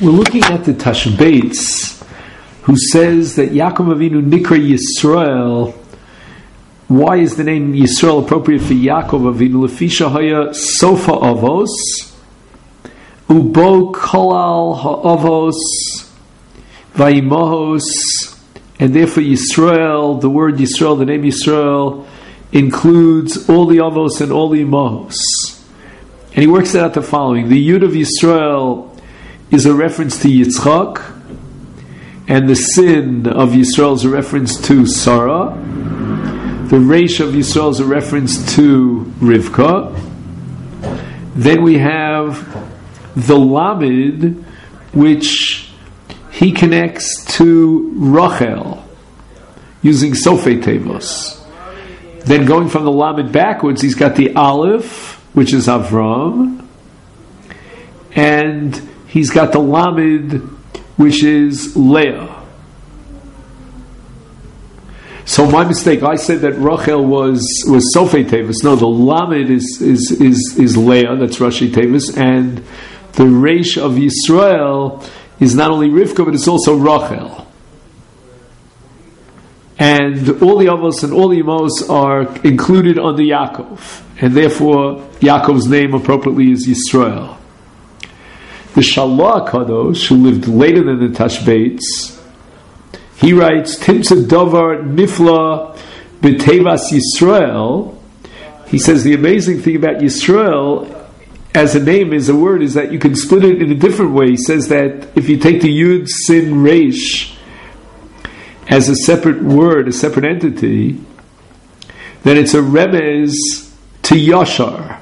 We're looking at the Tashbeitz, who says that Yaakov Avinu Nikra Yisrael. Why is the name Yisrael appropriate for Yaakov Avinu? Lefisha haya sofa avos, ubo kolal ha'avos, vayimahos, and therefore Yisrael, the word Yisrael, the name Yisrael, includes all the avos and all the imahos. And he works out the following: the Yud of Yisrael is a reference to Yitzchak, and the sin of Yisrael is a reference to Sarah. The Reish of Yisrael is a reference to Rivka. Then we have the Lamed, which he connects to Rachel, using Sofei Tevos. Then going from the Lamed backwards, he's got the Aleph, which is Avram, and he's got the Lamed, which is Leah. So my mistake, I said that Rachel was Sofei Tevis. No, the Lamed is Leah, that's Rashi Tevis, and the Reish of Yisrael is not only Rivka, but it's also Rachel. And all the Avos and all the Amos are included under Yaakov, and therefore Yaakov's name appropriately is Yisrael. The Shalach Kadosh, who lived later than the Tashbeitz, he writes, Timtza Davar Nifla B'Tevas Yisrael. He says the amazing thing about Yisrael as a name, as a word, is that you can split it in a different way. He says that if you take the Yud Sin Reish as a separate word, a separate entity, then it's a remez to Yashar.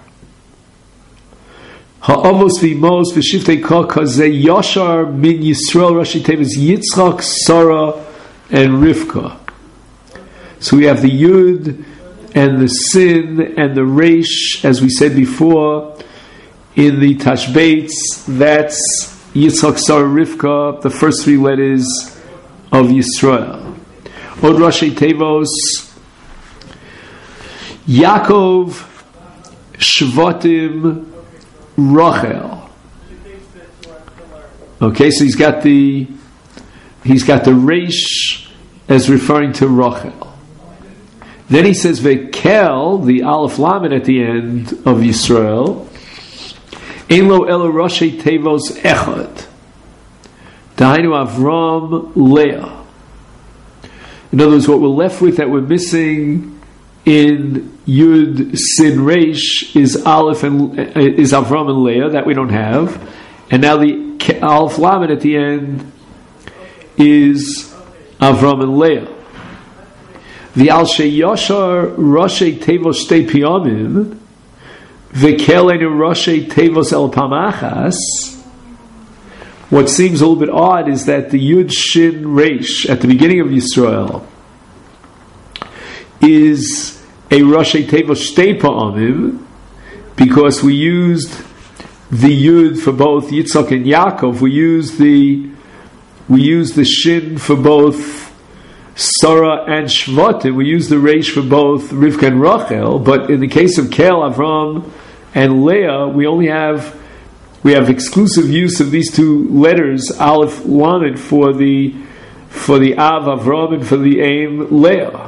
Ha'avos v'imos v'shiftei kol kazeh Yashar min Yisrael Rashi Tevis Yitzchak, Sarah, and Rivka. So we have the Yud and the Sin and the Reish, as we said before, in the Tashbeitz. That's Yitzchak, Sarah, Rivka, the first three letters of Yisrael. Od Rashi Tevos Yaakov, Shvatim, Rachel. Okay, so he's got the Reish as referring to Rachel. Then he says Vekel, the Aleph Lamed at the end of Yisrael. Ein lo elo Rashi Tevos Echad. Dahainu Avram, Leah. In other words, what we're left with that we're missing in Yud Sin Reish is Aleph and is Avram and Leah, that we don't have, and now the Aleph Lamed at the end is Avram and Leah. The Al Sheyashar Rashi Tevos Shtei Piyamim V'Kelenu Rashi Tevos El Pamachas. What seems a little bit odd is that the Yud Shin Reish at the beginning of Yisrael is a Rashi Tevos Shtei Pa'amim, because we used the Yud for both Yitzchak and Yaakov. We used the Shin for both Sarah and Shvatim. We used the Reish for both Rivka and Rachel. But in the case of Kel, Avram, and Leah, we have exclusive use of these two letters, Aleph Lamed, for the Av Avram and for the Aim Leah.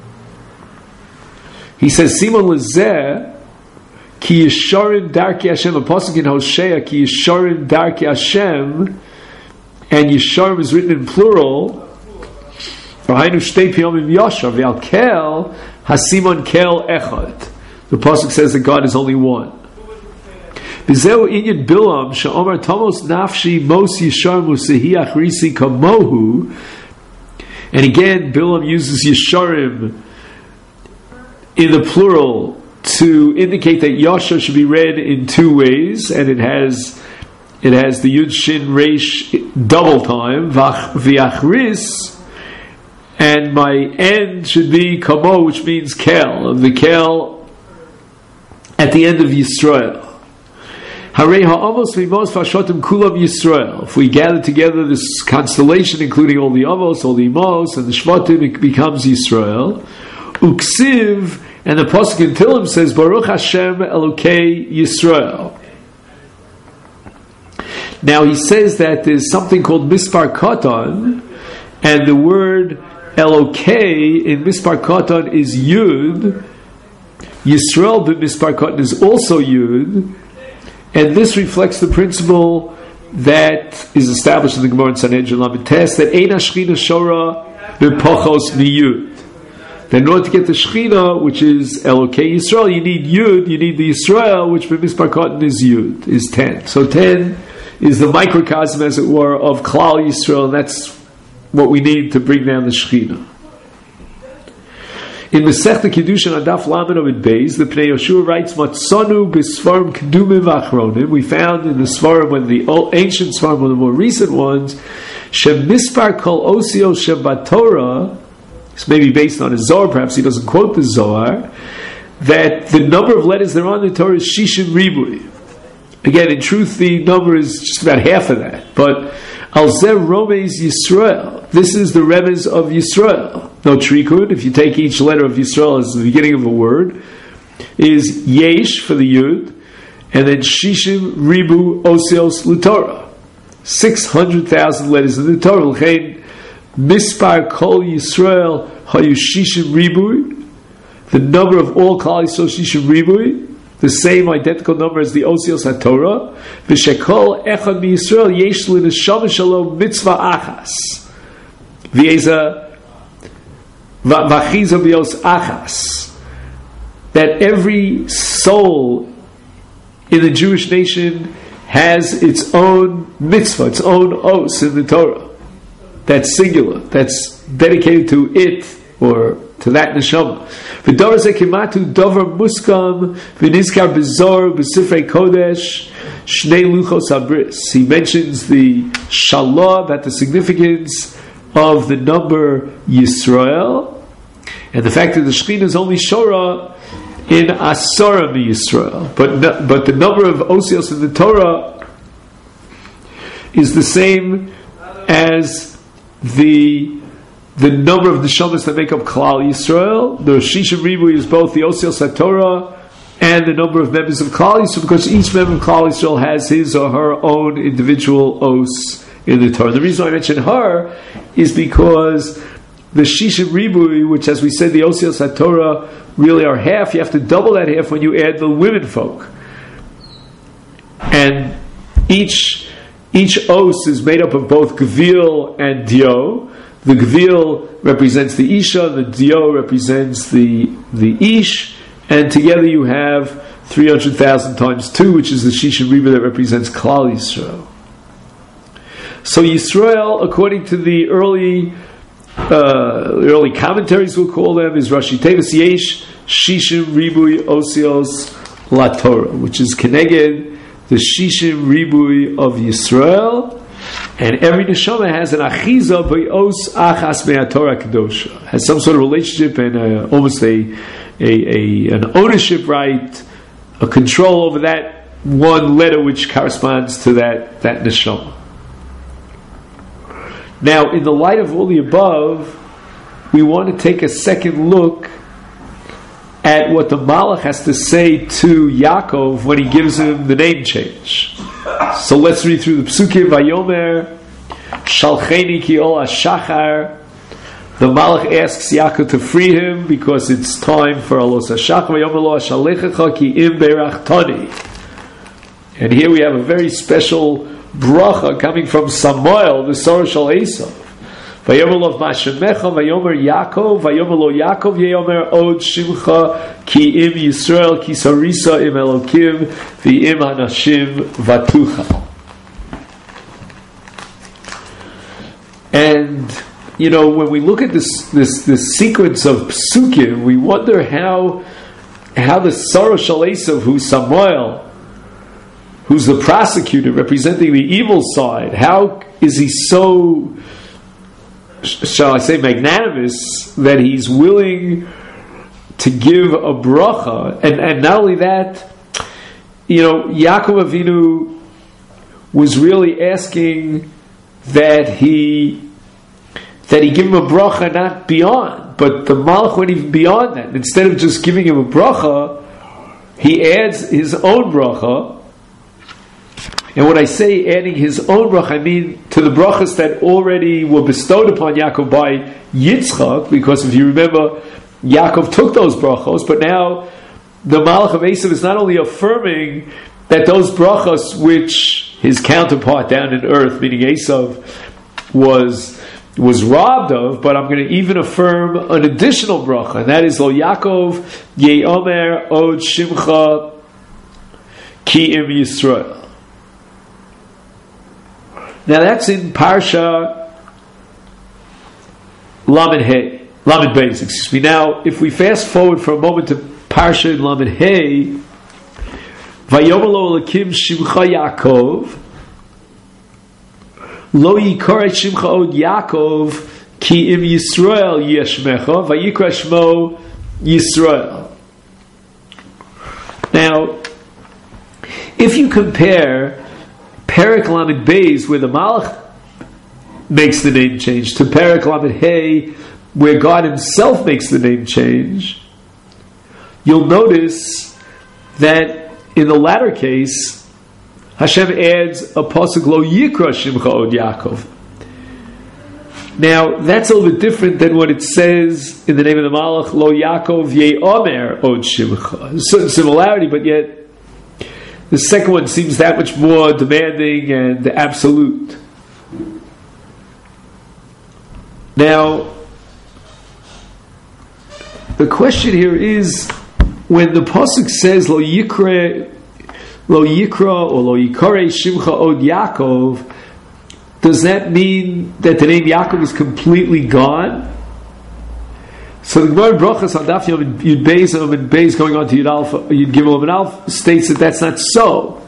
He says, Simon Lezeh, Ki Yisharim Darki Hashem, a pasuk in Hosea, Ki Yisharim Darki Hashem, and Yisharim is written in plural, V'hainu Shtei Piyamim Yashar, V'al Kel, Hasimon Kel Echad. The pasuk says that God is only one. B'zeu inyan Bilam, Sha'omar Tomos Nafshi Mos Yishar Musehi Achrisi Kamohu. And again, Bilam uses Yisharim in the plural to indicate that Yashar should be read in two ways, and it has the Yud Shin Reish double time, V'achris, and my end should be Kamo, which means Kel, the Kel at the end of Yisrael. Harei ha'avos v'imos v'ashotim kulam Yisrael. If we gather together this constellation, including all the avos, all the imos, and the shvatim, it becomes Yisrael. Uksiv, and the pasuk in Tehillim says, Baruch Hashem Elokei Yisrael. Now he says that there's something called Mispar Katan, and the word Elokei in Mispar Katan is Yud. Yisrael b'Mispar Katan is also Yud, and this reflects the principle that is established in the Gemara in Sanhedrin Lamed Tes, that Ein HaShechina Shora b'Pochos Miyud. That in order to get the Shechina, which is Elokei Yisrael, you need Yud, you need the Yisrael, which b'Mispar Katan is Yud, is 10. So 10 is the microcosm, as it were, of Klal Yisrael, and that's what we need to bring down the Shechina. In Masechta Kiddushin on Daf Lamed Amud Beis, the Pnei Yoshua writes, "Matzanu b'Sfarim Kedumim Achronim." We found in the Sfarim, when the ancient Sfarim, one of the more recent ones, Shemispar Kol Osio Shebatorah. This may be based on a Zohar, perhaps he doesn't quote the Zohar, that the number of letters that are on the Torah is Shishim Ribui. Again, in truth, the number is just about half of that. But Al Zer Romeis Yisrael. This is the remez of Yisrael. No trikun, if you take each letter of Yisrael as the beginning of a word, is Yesh for the Yud, and then Shishim Ribu Osios L'Torah. 600,000 letters in the Torah. L'chein Mispar Kol Yisrael Hayu Shishim Ribui. The number of all Klal Yisrael Shishim Ribui. The same identical number as the Osios HaTorah. V'shekol echad mi-Yisrael yesh l'neshama shalom mitzvah achas. V'yeza v'achiza b'yos achas. That every soul in the Jewish nation has its own mitzvah, its own os in the Torah. That's singular. That's dedicated to it, or to that neshama. V'dor ze kimatu dover muskam v'nizkar bezor b'sifrei kodesh shnei luchos habris. He mentions the shalah, about the significance of the number Yisrael, and the fact that the Shekhinah is only Shora in Asara Yisrael. But the number of Osios in the Torah is the same as the number of the neshamas that make up Klal Yisrael. The Shishim Ribu is both the Osios HaTorah and the number of members of Klal Yisrael, because each member of Klal Yisrael has his or her own individual os in the Torah. The reason I mention her is because the Shishim Ribu, which, as we said, the Osios HaTorah really are half, you have to double that half when you add the women folk. And each os is made up of both Gvil and Dio. The Gvil represents the Isha, the Dio represents the Ish, and together you have 300,000 times 2, which is the Shishim Riba that represents Klal Yisrael. So Yisrael, according to the early commentaries, we'll call them, is Rashi Tevis Yesh Shishim Ribui Osios La Torah, which is Keneged, the Shishim Ribui of Yisrael. And every neshama has an achiza b'os achas me'atorah kedosha, has some sort of relationship and almost an ownership right, a control over that one letter which corresponds to that neshama. Now, in the light of all the above, we want to take a second look at what the Malach has to say to Yaakov when he gives him the name change. So let's read through the Psukim. Vayomer Shalcheni ki ol hashachar. The Malach asks Yaakov to free him because it's time for Alos Hashachar. Vayomer lo hashalechecha ki im berachtani. And here we have a very special bracha coming from Samuel, the Sar Shal Esav. Vayomer lo Mashemecha, Vayomer Yaakov, Vayomer lo Yaakov, Yeyomer od Shimcha, Ki im Yisrael, Ki sarisa im Elokim, V'im Hanashim Vatucha. And, when we look at this sequence of Psukim, we wonder how the Sar Shal Esav, who's Samuel, who's the prosecutor representing the evil side, how is he so, shall I say, magnanimous that he's willing to give a bracha? And not only that, Yaakov Avinu was really asking that he give him a bracha, not beyond, but the Malach went even beyond that. Instead of just giving him a bracha, he adds his own bracha And when I say adding his own bracha, I mean to the brachas that already were bestowed upon Yaakov by Yitzchak, because if you remember, Yaakov took those brachos, but now the Malach of Esav is not only affirming that those brachos which his counterpart down in earth, meaning Esav, was robbed of, but I'm going to even affirm an additional bracha, and that is Lo Yaakov Ye'omer Od Shimcha Ki Im Yisrael. Now that's in Parsha Lamed Beis, excuse me. Now, if we fast forward for a moment to Parsha in Lamed Hey, Vayomer Lo Elokim Shimcha Yaakov Lo Yikar et Shimcha Od Yaakov Ki Im Yisrael Yeshmecha Vayikra Shmo Yisrael. Now, if you compare Perek Lamed Beis, where the Malach makes the name change, to Perek Lamed Hey, where God Himself makes the name change, you'll notice that in the latter case, Hashem adds a pasuk Lo Yikra Shimcha Od Yaakov. Now, that's a little bit different than what it says in the name of the Malach, Lo Yaakov Ye'omer Od Shimcha. Certain similarity, but yet the second one seems that much more demanding and absolute. Now, the question here is, when the pasuk says Lo Yikra or Lo Yikare Shimcha Od Yaakov, does that mean that the name Yaakov is completely gone? So the Gemara Brachas on Daf Yud Beis and Beis going on to Yud Gimel and Alf states that that's not so.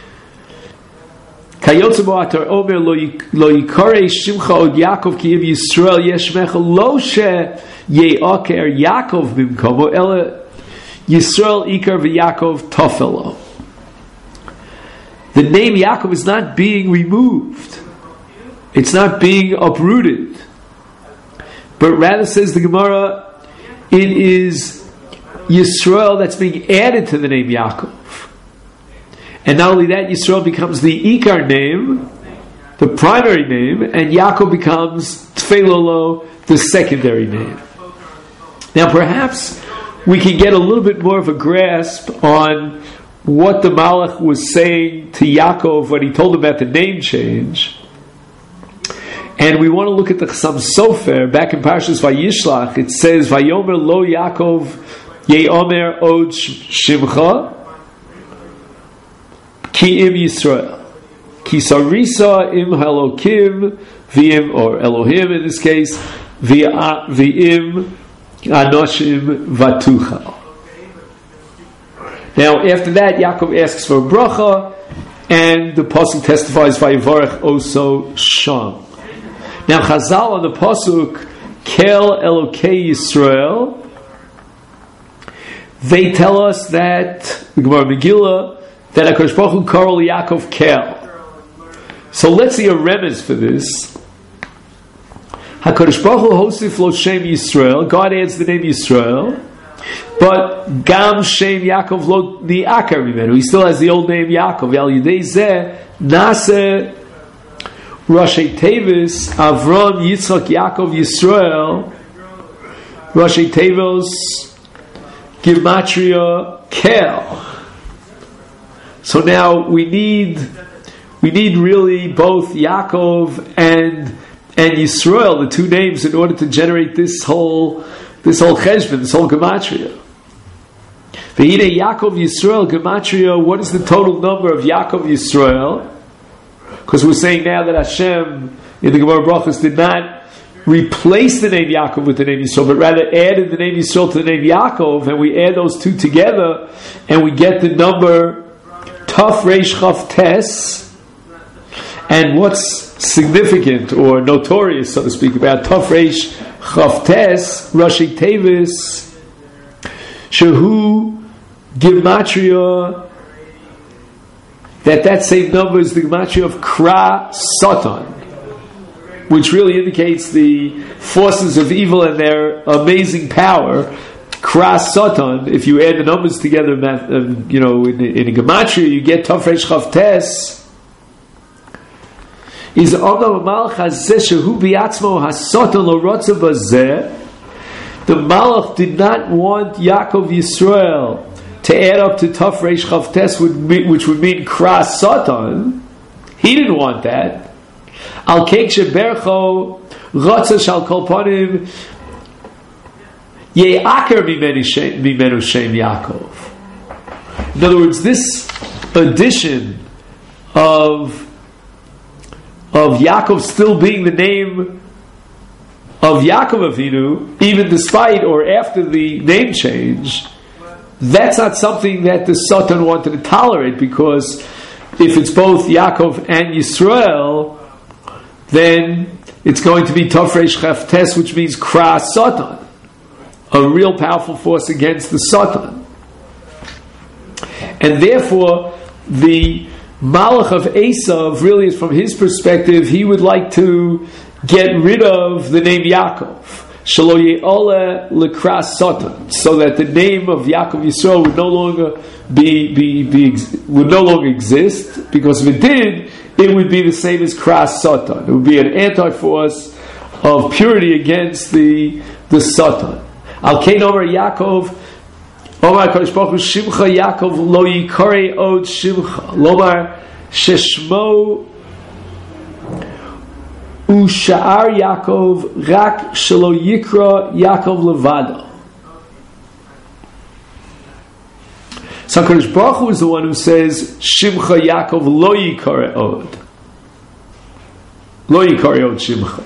Kayotze Bo'atar Omer Lo Yikare Shimcha Od Yaakov Ki Im Yisrael Yeshmecha Lo She Ye'aker Yaakov Bimkomo Ela Yisrael Ikar VeYaakov Tofelo. The name Yaakov is not being removed. It's not being uprooted. But rather, says the Gemara, it is Yisrael that's being added to the name Yaakov. And not only that, Yisrael becomes the Ikar name, the primary name, and Yaakov becomes Tfelolo, the secondary name. Now perhaps we can get a little bit more of a grasp on what the Malach was saying to Yaakov when he told him about the name change. And we want to look at the Chassam Sofer back in Parshas Vayishlach. It says, "Vayomer Lo Yaakov Ye'omer Od Shimcha Ki Im Yisrael Ki Sarisa Im Halokim V'im," or Elohim in this case, V'im Anoshim Vatucha. Now, after that, Yaakov asks for a bracha, and the pasuk testifies, "Vayivarech Oso Sham." Now, Chazal on the pasuk Kel Elokei Yisrael, they tell us that the Gemara Megillah that HaKadosh Baruch Hu Karol Yaakov Kel. So let's see a remez for this. HaKadosh Baruch Hu Hosif Lo Shem Yisrael. God adds the name Yisrael, but Gam Shem Yaakov Lo Ni'akar Mimenu. He still has the old name Yaakov. Al Yidei Zeh Nase Rashi Tevis Avram Yitzchak Yaakov Yisrael. Rashi Tevis Gematria Kel. So now we need really both Yaakov and Yisrael, the two names, in order to generate this whole cheshbon, this whole gematria. Ve'ine Yaakov Yisrael gematria. What is the total number of Yaakov Yisrael? Because we're saying now that Hashem in the Gemara Brachos did not replace the name Yaakov with the name Yisrael, but rather added the name Yisrael to the name Yaakov, and we add those two together, and we get the number Taf Reish Chaf Tes. And what's significant or notorious, so to speak, about Taf Reish Chaf Tes, Rashi Tevis, Shehu Gematria, that same number is the Gematria of Kra Satan, which really indicates the forces of evil and their amazing power. Kra Satan, if you add the numbers together, in a Gematria, you get Taf Reish Chaf Tes, is Omnam Malach Hazeh Shehu Biatzmo Hasoton Lo Rotza Bazeh. The Malach did not want Yaakov Yisrael to add up to Taf Reish Chavtes, which would mean Kras Satan. He didn't want that. Al Keik Shebercho Rotza Shal Kol Panim Ye'aker Mimenu Shem Yaakov. In other words, this addition of Yaakov still being the name of Yaakov Avinu, even despite or after the name change, that's not something that the Satan wanted to tolerate, because if it's both Yaakov and Yisrael, then it's going to be Tov Reish Chavtes, which means Kras Satan, a real powerful force against the Satan. And therefore, the Malach of Esav, really, from his perspective, he would like to get rid of the name Yaakov, Shelo Ye'ole L'Kras Satan, so that the name of Yaakov Yisrael would no longer would no longer exist, because if it did, it would be the same as Kras Satan. It would be an anti-force of purity against the Satan. Al Kein Omer Yaakov, Omar Kodesh Baruch Hu Shimcha Yaakov Lo Yikare Od Shimcha Lomar Sheshmo Usha'ar Yaakov Rak Shelo Yikra Yaakov Levado. So HaKadosh Baruch Hu is the one who says Shimcha Yaakov Lo Yikare Od. Lo Yikare Od Shimcha.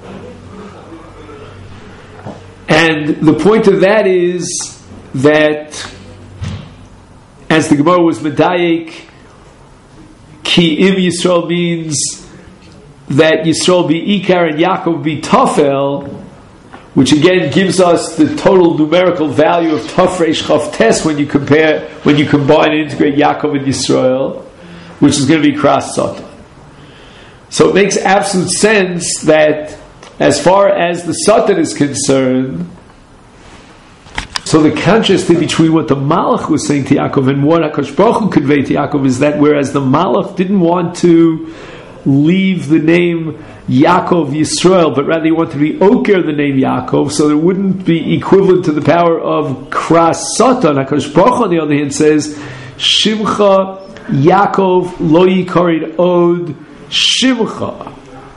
And the point of that is that, as the Gemara was medayik, Ki Im Yisrael means that Yisrael be Ikar and Yaakov be Tafel, which again gives us the total numerical value of Taf Reish Chavtes when you combine and integrate Yaakov and Yisrael, which is going to be Kras Satan. So it makes absolute sense that as far as the Satan is concerned, so the contrast between what the Malach was saying to Yaakov and what HaKadosh Baruch Hu conveyed to Yaakov is that whereas the Malach didn't want to leave the name Yaakov Yisrael, but rather he wanted to be Oker the name Yaakov, so there wouldn't be equivalent to the power of Kras Satan. HaKadosh Baruch Hu, on the other hand, says Shimcha Yaakov Lo Yikarid Od Shimcha.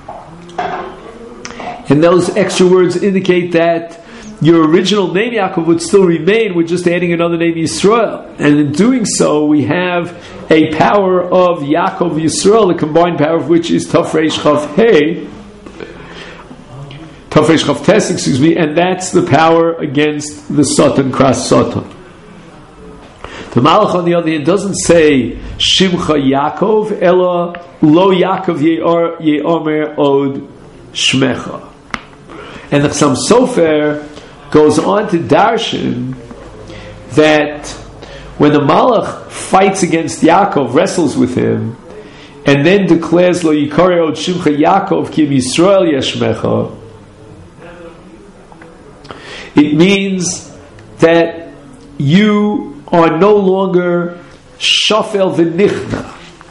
And those extra words indicate that your original name Yaakov would still remain, we're just adding another name Yisrael. And in doing so, we have a power of Yaakov Yisrael, the combined power of which is Taf Reish Chav Tes, and that's the power against the Satan, Kras Satan. The Malach, on the other hand, doesn't say Shimcha Yaakov, Ela Lo Yaakov Ye'omer Od Shmecha. And the Chassam Sofer goes on to darshan that when the Malach fights against Yaakov, wrestles with him, and then declares Lo Yikare Od Shimcha Yaakov Ki Yisrael Yeshmecha, it means that you are no longer Shafel V'Nichna.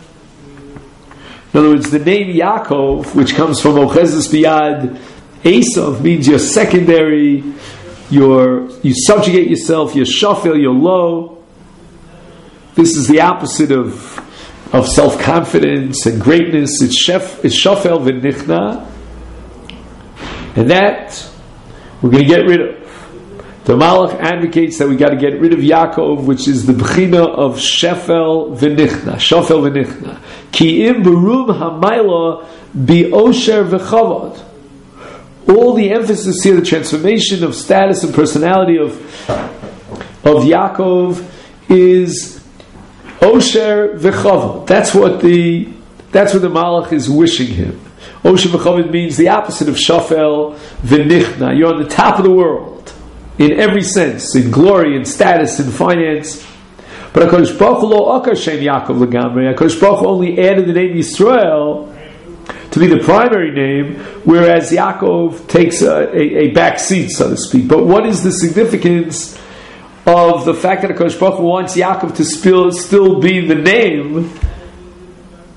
In other words, the name Yaakov, which comes from Ochezes Biyad Esav, means you're secondary, you subjugate yourself, you're shafel, you're low. This is the opposite of self-confidence and greatness. It's shafel v'nichna, and that we're going to get rid of. The Malach advocates that we got to get rid of Yaakov, which is the bechina of shefel v'nichna, ki im berum hamayla bi osher v'chavod. All the emphasis here, the transformation of status and personality of Yaakov is Osher v'chavod. That's what the Malach is wishing him. Osher v'chavod means the opposite of Shafel v'nichna. You're on the top of the world in every sense, in glory, in status, in finance. But HaKadosh Baruch Hu lo akar shem Yaakov legamrei. HaKadosh Baruch Hu only added the name Yisrael to be the primary name, whereas Yaakov takes a back seat, so to speak. But what is the significance of the fact that HaKadosh Baruch Hu wants Yaakov to still be the name,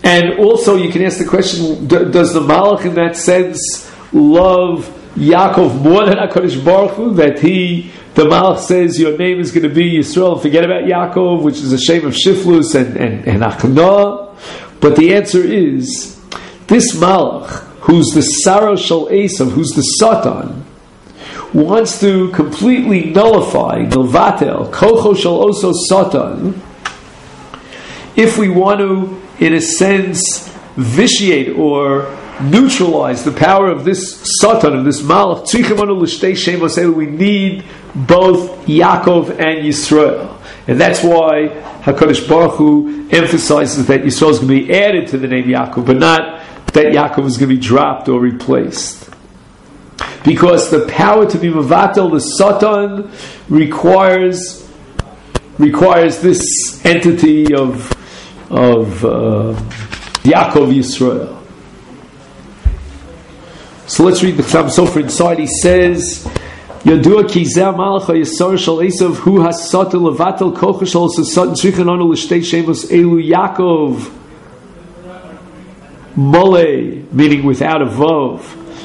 And also you can ask the question, does the Malach in that sense love Yaakov more than HaKadosh Baruch Hu, that the Malach says your name is going to be Yisrael and forget about Yaakov, which is a shame of Shiflus and Achnah? But the answer is, this Malach, who's the Saro Shal Esav, who's the Satan, wants to completely nullify, Nilvatel, Kocho Shal Oso Satan, if we want to, in a sense, vitiate or neutralize the power of this Satan, of this Malach. We need both Yaakov and Yisrael. And that's why HaKadosh Baruch Hu emphasizes that Yisrael is going to be added to the name Yaakov, but not that Yaakov is going to be dropped or replaced. Because the power to be Mavatel, the Satan, requires this entity of Yaakov Yisrael. So let's read the Chassam Sofer inside. He says, Yadua ki zeh malach ha-yisar shal Esav hu hasata levatel kocha shal satan tzrichen anu l'shtei shemos elu Yaakov mole, meaning without a vav.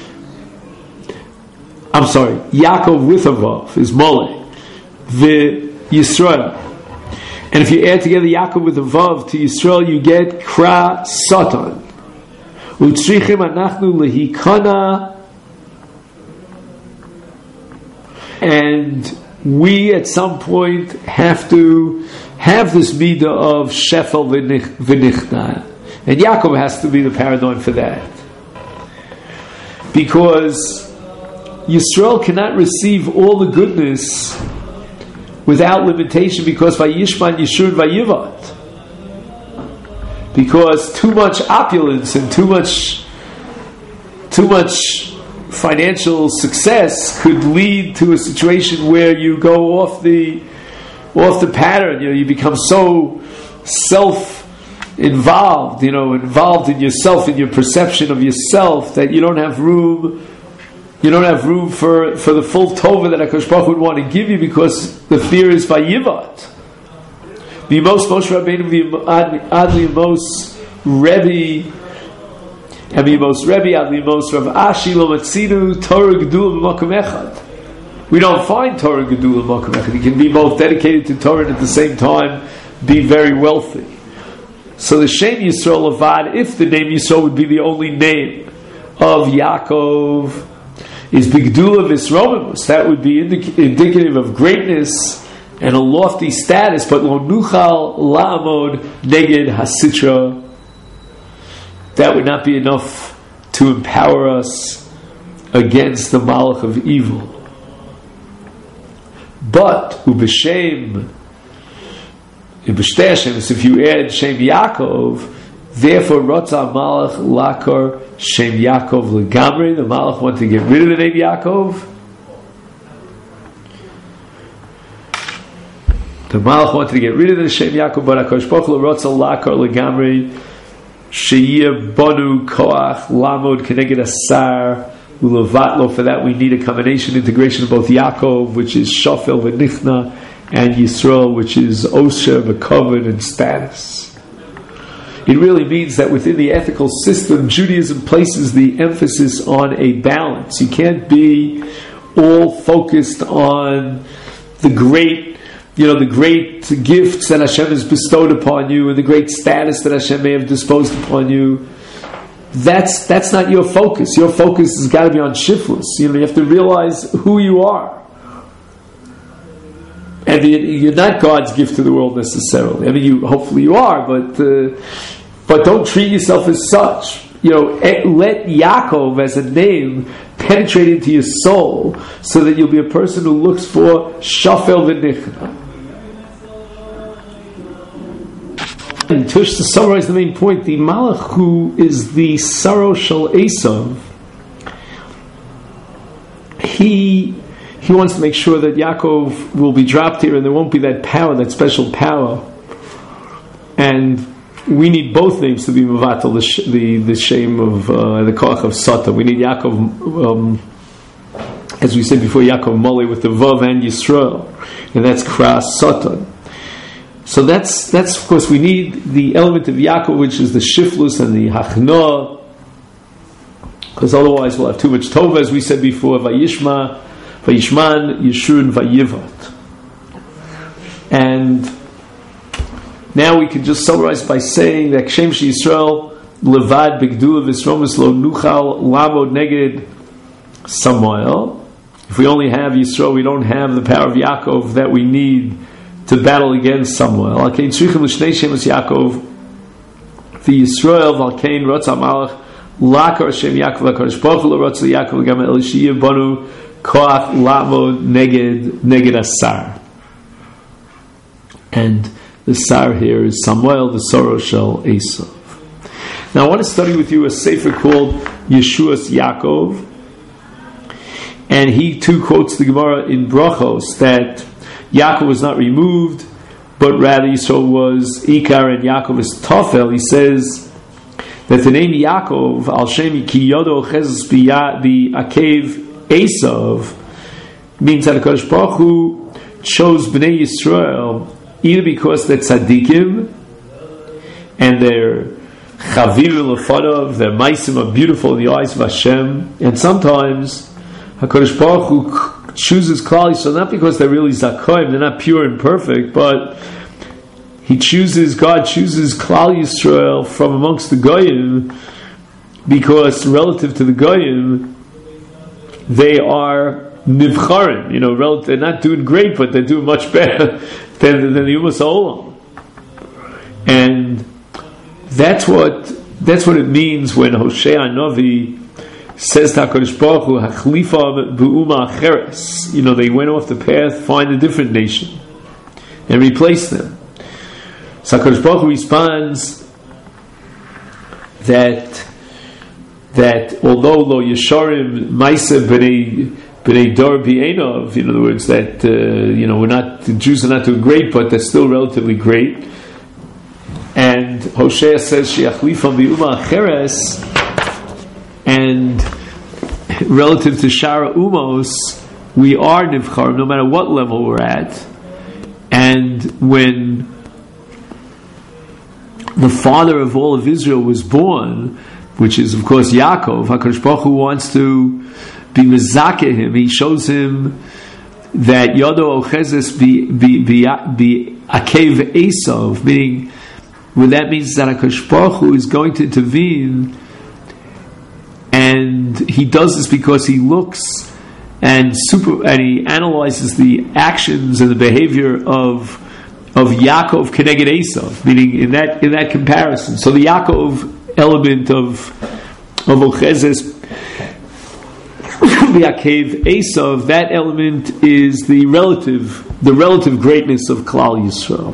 I'm sorry, Yaakov with a vav is mole. The Yisrael. And if you add together Yaakov with a vav to Yisrael, you get Kra Satan. Utzrichim anachnu lehikana, and we at some point have to have this midah of shefel v'nichna, and Yaakov has to be the paradigm for that, because Yisrael cannot receive all the goodness without limitation, because vayishman yishur vayivat. Because too much opulence and too much financial success could lead to a situation where you go off the pattern. You become so self-involved, involved in yourself, in your perception of yourself, that you don't have room. You don't have room for the full tova that HaKadosh Baruch Hu would want to give you, because the fear is vayivat. V'yimos Moshe Rabbeinu ad liyimos Rebbe, and v'yimos Rebbe ad liyimos Rav Ashi lo matzinu Torah Gedula b'makom echad. We don't find Torah Gedula b'makom echad. You can be both dedicated to Torah and at the same time be very wealthy. So the Shem Yisrael Avad, if the name Yisrael would be the only name of Yaakov, is Bigdula Visromimus. That would be indicative of greatness and a lofty status, but lo nuchal la'amod neged hasitra, that would not be enough to empower us against the malach of evil. But ubeshem, if you add Shem Yaakov, therefore Rotza Malach Lakar Shem Yaakov Legamri, the Malach wanted to get rid of the name Yaakov. The Malach wanted to get rid of the Shem Yaakov, but HaKadosh Baruch Hu Rotza Lakar Legamri Sheiyah Bonu Koach Lamod Keneged Asar Ulevatlo. For that we need a combination, integration of both Yaakov, which is Shofel V'Nichna, and Yisrael, which is Osher, V'Kovod, and status. It really means that within the ethical system, Judaism places the emphasis on a balance. You can't be all focused on the great gifts that Hashem has bestowed upon you and the great status that Hashem may have disposed upon you. That's not your focus. Your focus has got to be on shiflus. You have to realize who you are. And you're not God's gift to the world necessarily. I mean, hopefully you are, but don't treat yourself as such. Let Yaakov as a name penetrate into your soul, so that you'll be a person who looks for shafel v'nichna. And to summarize the main point, the Malach who is the Saro Shal Esav, he wants to make sure that Yaakov will be dropped here and there won't be that power, that special power. And we need both names to be Mavatal, the shame of the Koach of Sata. We need Yaakov, as we said before, Yaakov Mole with the Vav and Yisrael. And that's Kras Satan. So that's of course we need the element of Yaakov, which is the shiflus and the hachna, because otherwise we'll have too much tova, as we said before. Vayishman, Yeshurun, Vayivat. And now we can just summarize by saying that Kshem Yisrael levad bigdula v'sromus lo nuchal lamod neged Samuel. If we only have Yisrael, we don't have the power of Yaakov that we need to battle against Samuel. Alkein tzrichim l'shnei shemus Yaakov v'Yisrael v'alkein rotz HaMalach lakar Shem Yaakov l'Kadosh Baruch Hu l'rotz l'Yaakov l'gam elishiyah banu koach lamod neged asar. And the sar here is Samuel, the sorrow shel Esav. Now I want to study with you a sefer called Yeshuas Yaakov, and he too quotes the Gemara in Brachos that Yaakov was not removed, but rather Yisrael was Ikar and Yaakov is Tofel. He says that the name Yaakov al Shem ki yodo chezes bi akev Esav means that HaKadosh Baruch Hu chose Bnei Yisrael either because they're tzaddikim and they're chavir l'fadav, their maisim are beautiful in the eyes of Hashem, and sometimes HaKadosh Baruch Hu chooses Klal Yisrael not because they're really zakayim, they're not pure and perfect, but God chooses Klal Yisrael from amongst the Goyim because relative to the Goyim they are nivcharim, they're not doing great, but they're doing much better than the Umas Olam. And that's what it means when Hosea Novi says to HaKadosh Baruch Hu, Hachlifa b'uma acheres. They went off the path, find a different nation, and replace them. So HaKadosh Baruch Hu responds that although lo yesharim ma'aseh b'nei dor b'einov, in other words, that the Jews are not doing great, but they're still relatively great. And Hosea says she'achlifam b'uma acheres, and relative to Shara Umos, we are Nivcharim, no matter what level we're at. And when the father of all of Israel was born, which is of course Yaakov, HaKadosh Baruch Hu wants to be mezakeh him. He shows him that Yodo Ochezes be Akev Esav, meaning what that means is that HaKadosh Baruch Hu is going to intervene. And he does this because he looks and he analyzes the actions and the behavior of Yaakov Keneged Esav, meaning in that comparison. So the Yaakov element of Ochezes Yaakov Esav, that element is the relative greatness of Klal Yisrael.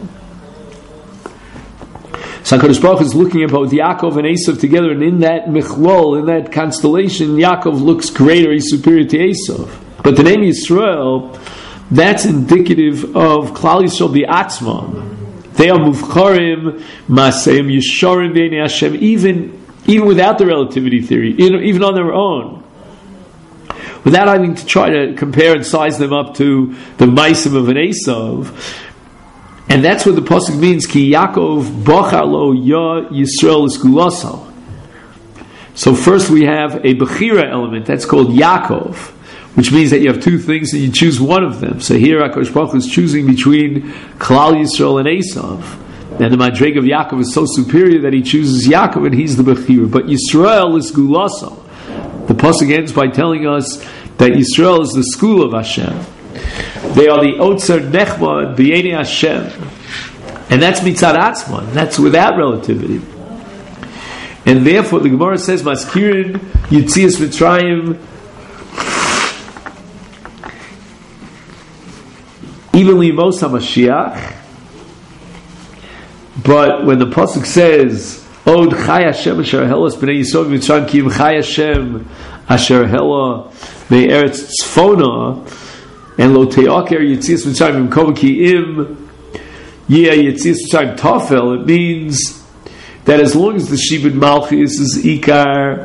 So HaKadosh Baruch Hu is looking at both Yaakov and Esav together, and in that michlol, in that constellation, Yaakov looks greater, he's superior to Esav. But the name Yisrael, that's indicative of Klal Yisrael bi'atzmam. They are muvcharim, maseim, yesharim b'nei Hashem, even without the relativity theory, even on their own, without having to try to compare and size them up to the maisim of an Esav. And that's what the pasuk means. Ki Yaakov bocha lo ya Yisrael eskulasal. So first we have a bechira element that's called Yaakov, which means that you have two things and you choose one of them. So here HaKadosh Baruch Hu is choosing between Klal Yisrael and Esav, and the madreg of Yaakov is so superior that he chooses Yaakov and he's the bechira. But Yisrael is gulasal. The pasuk ends by telling us that Yisrael is the school of Hashem. They are the Otzer Nechmad B'Yeinei Hashem, and that's Mitzad Atzman. That's without relativity. And therefore, the Gemara says, "Maskirin Yitzias Mitzrayim." Even Limos HaMashiach. But when the pasuk says, "Od Chai Hashem Asher Helas B'nei Yisrael Mitzrayim Ki Im Chai Hashem Asher Hela Me'eretz Tzfona," and lo te'aker yitzias mitzrayim imkom ki im yeh yitzias mitzrayim tafel, it means that as long as the Shibud Malchus is ikar,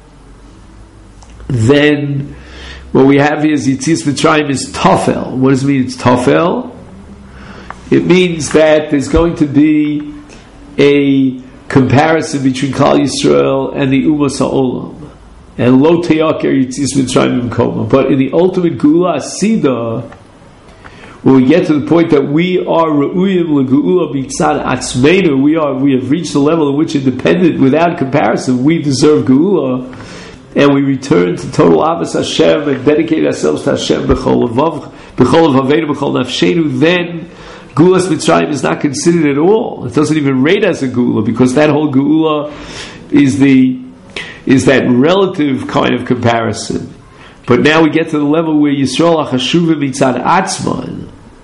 then what we have here is yitzias mitzrayim is tafel. What does it mean? It's tafel. it means that there's going to be a comparison between Klal Yisrael and the Umas HaOlam. And Lo Te'aker Yitzis Mitzrayim B'Koma. But in the ultimate Geula Asida, when we get to the point that we are Re'uyim L'Geula B'Tzad Atzmeinu, we have reached the level in which, independent, without comparison, we deserve Geula, and we return to total Avos Hashem and dedicate ourselves to Hashem B'chol Avavenu B'chol Nafshenu, then Geulas Mitzrayim is not considered at all. It doesn't even rate as a Geula, because that whole Geula is that relative kind of comparison. But now we get to the level where Yisrael HaChashuvim Mitzad Atzman.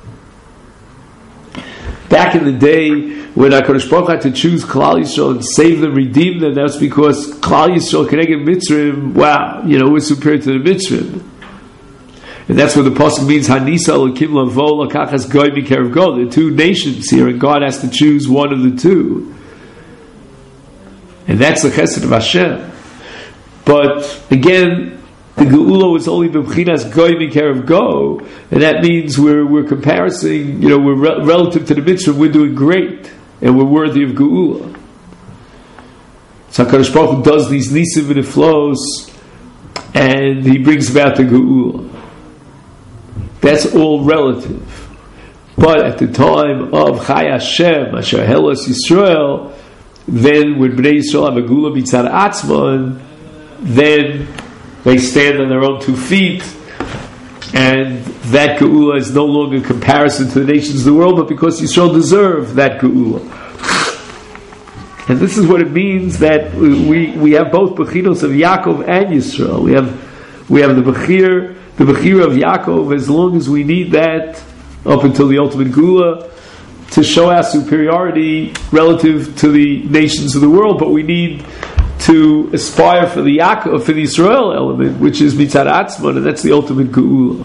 Back in the day, when HaKadosh Baruch Hu had to choose Klal Yisrael and save them, redeem them, that's because Klal Yisrael Keneged Mitzrim, wow, we're superior to the Mitzrim. And that's what the pasuk means, Hanisa Elokim Lavo Lakachas Goy Mikerev Go. There are two nations here, and God has to choose one of the two. And that's the chesed of Hashem. But again, the Geula is only b'chinas Goy Mikerev Go, and that means we're comparing, we're relative to the mitzvah, we're doing great, and we're worthy of Geula. So HaKadosh Baruch Hu does these nisim and it flows, and He brings about the Geula. That's all relative. But at the time of Chai Hashem, Asher Helas Yisrael, then when Bnei Yisrael have a Geula Mitzad Atzman, then they stand on their own 2 feet, and that Geula is no longer in comparison to the nations of the world, but because Yisrael deserve that Geula. And this is what it means that we have both Bechinos of Yaakov and Yisrael. We have the Bechir of Yaakov, as long as we need that up until the ultimate Geula to show our superiority relative to the nations of the world, but we need to aspire for the Yaakov, for the Israel element, which is Mitzad Atzman, and that's the ultimate Geula.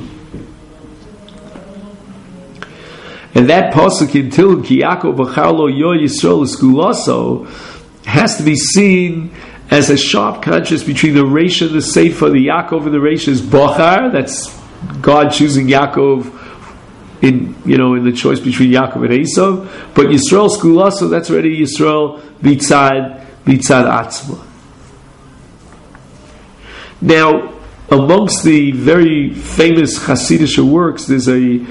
And that pasuk in Tehillim, Ki Yaakov Bachar Lo Yo Yisrael Esgulaso, has to be seen as a sharp contrast between the Reisha and the Seifa. The Yaakov and the Reisha is Bachar, that's God choosing Yaakov in the choice between Yaakov and Esav. But Yisrael Esgulaso, that's already Yisrael Mitzad Atzma. Now, amongst the very famous Hasidic works, there's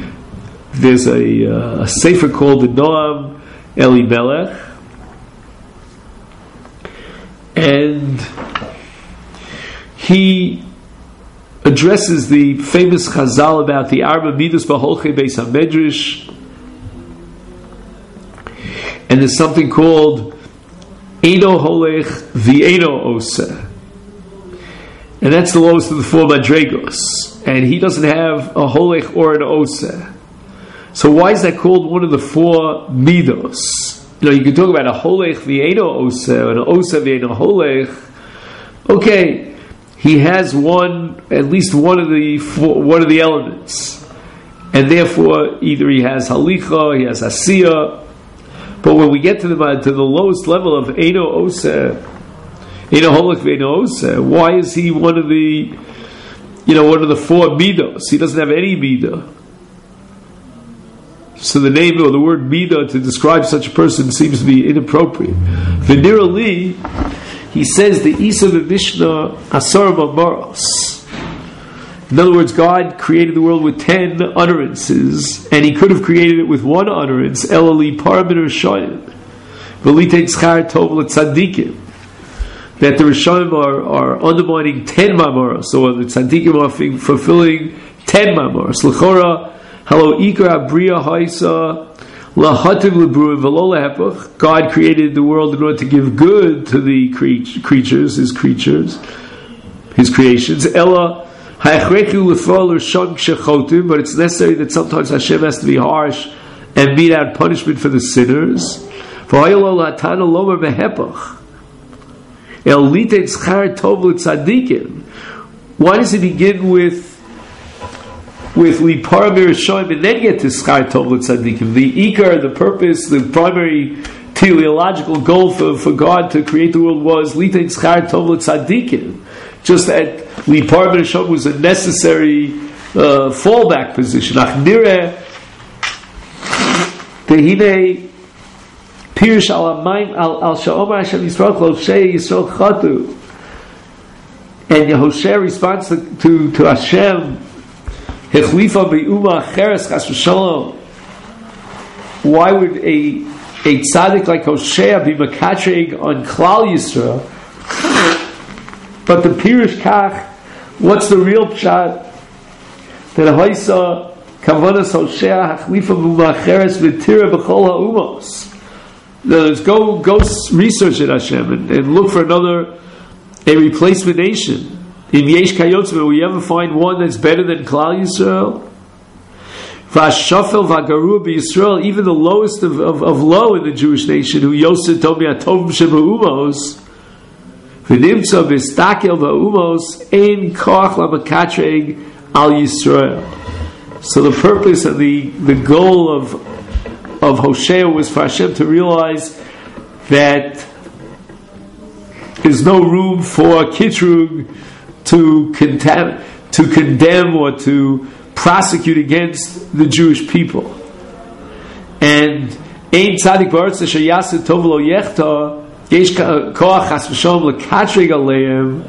a sefer called the Noam Elimelech, and he addresses the famous Chazal about the Arba Midas B'Holchei Beis HaMedrash, and there's something called Eino Holech V'Eino Oseh, and that's the lowest of the 4 Madregos, and he doesn't have a Holech or an Oseh. So why is that called one of the 4 Midos? You can talk about a Holech V'Eino Oseh and an Oseh V'Eino Holech. Okay, he has at least one of the elements, and therefore either he has Halicha, he has Asiyah. But when we get to the lowest level of Eino Oseh, Eino Holech V'Eino Oseh, why is he one of the 4 Midos? He doesn't have any Midah. So the name or the word Midah to describe such a person seems to be inappropriate. V'nira li, he says the Isa Mishnah Asar Mamoros. In other words, God created the world with 10 utterances, and He could have created it with 1 utterance. Elali Parmin Rishayim, V'litei Tzchar Tov L'Tzadikim. That the Rishayim are undermining 10 Mamoros, so the Tzadikim are fulfilling 10 Mamoros. L'chora Halo Ikar Abriya Haisa Lahativ Lebruim V'lo Lehepach. God created the world in order to give good to the creatures, His creations. Ella but it's necessary that sometimes Hashem has to be harsh and mete out punishment for the sinners. Why does he begin with Lipar Mirashayim and then get to Schar Tov L'Tzadikim? The Ikar, the purpose, the primary teleological goal for God to create the world was Litei Schar Tov L'Tzadikim. Just that Lipar Mirashayim was a necessary fallback position. Tehine Pirish al Amayim al Sha'omar Hashem Yisrael Hoshea Yisrael Chatu. And Yehoshua responds to Hashem, Hechlifa be'uma acheres chas v'shalom. Why would a tzaddik like Hoshea be makatreg on Klal Yisrael? But the Pirish Kach, what's the real pshat? That Hoysa Kavonas Hoshea Hechlifa be'uma acheres v'tira b'chol ha'umos. Let's go research it, Hashem, and look for a replacement nation. In Yesh Kayotz, will we ever find one that's better than Klal Yisrael? Vashafel v'agaru b'Yisrael, even the lowest of low in the Jewish nation, who Yosef told me atovim sheba'umos, v'nimtza v'stakel ba'umos, ein koach l'makatreg al Yisrael. So the purpose and the goal of Hoshea was for Hashem to realize that there's no room for Kitrug to condemn or to prosecute against the Jewish people. And ein tzadik ba'aretz asher yaseh tov lo yechta yesh koach chas v'shalom lekatreg aleim